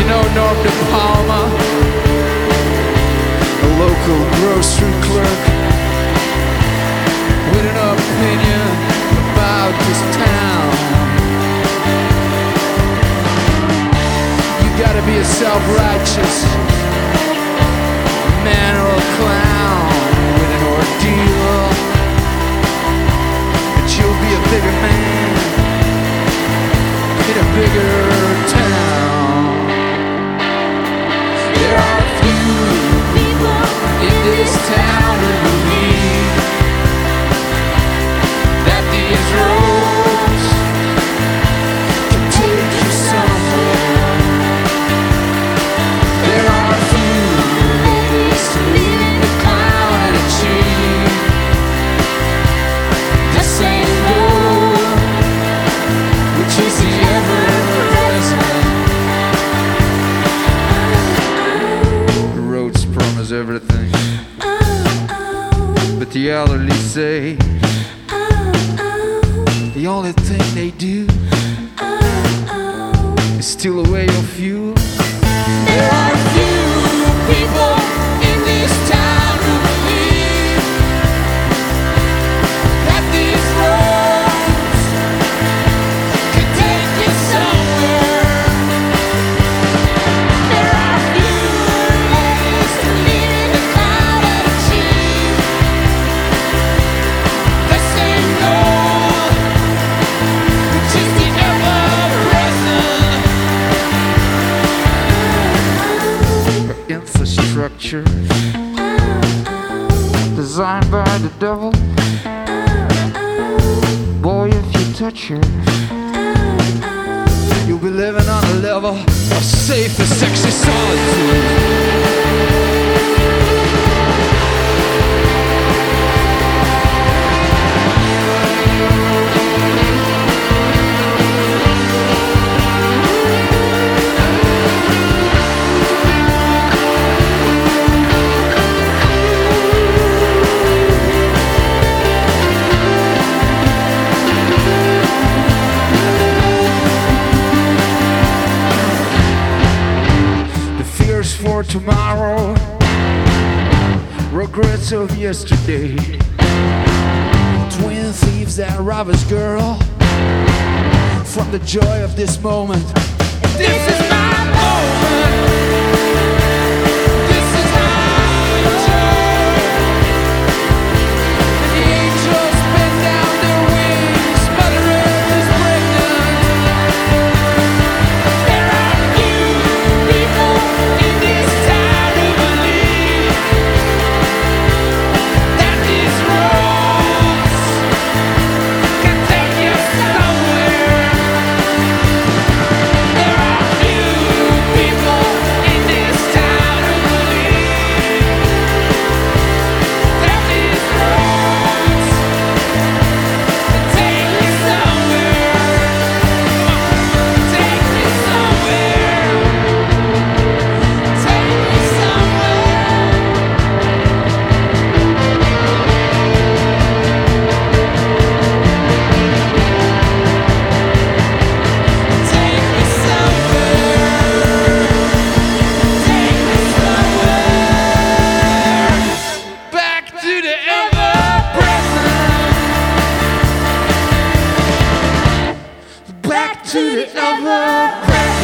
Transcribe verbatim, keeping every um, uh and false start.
know Norm De Palma, a local grocery clerk with an opinion about this town. You gotta be a self-righteous man or a clown with an ordeal, but you'll be a bigger man in a bigger town. There are few people in this town who believe that these roads can take you somewhere. There are few ways to leave the cloud and achieve the same goal, which is the ever-present. The roads promise everything, but the elderly say the only thing they do is steal away your fuel. There are few people in this town who believe that these roads can take you somewhere. There are few ways to leave the cloud and achieve the same goal, which is the ever-present. Infrastructure designed by the devil. Boy, if you touch her, you'll be living on a level of safe and sexy solitude. For tomorrow, regrets of yesterday, twin thieves that rob us, girl, from the joy of this moment. This is my moment. This is my joy. The angels bend down their wings, Mother Earth is pregnant. There are few people in this town who believe that these roads can take you somewhere. There are few people in this town who believe that these roads can take you somewhere. Take me somewhere. Take me somewhere. Take me somewhere. Take me somewhere. Back to the ever-present. Back to the ever-present.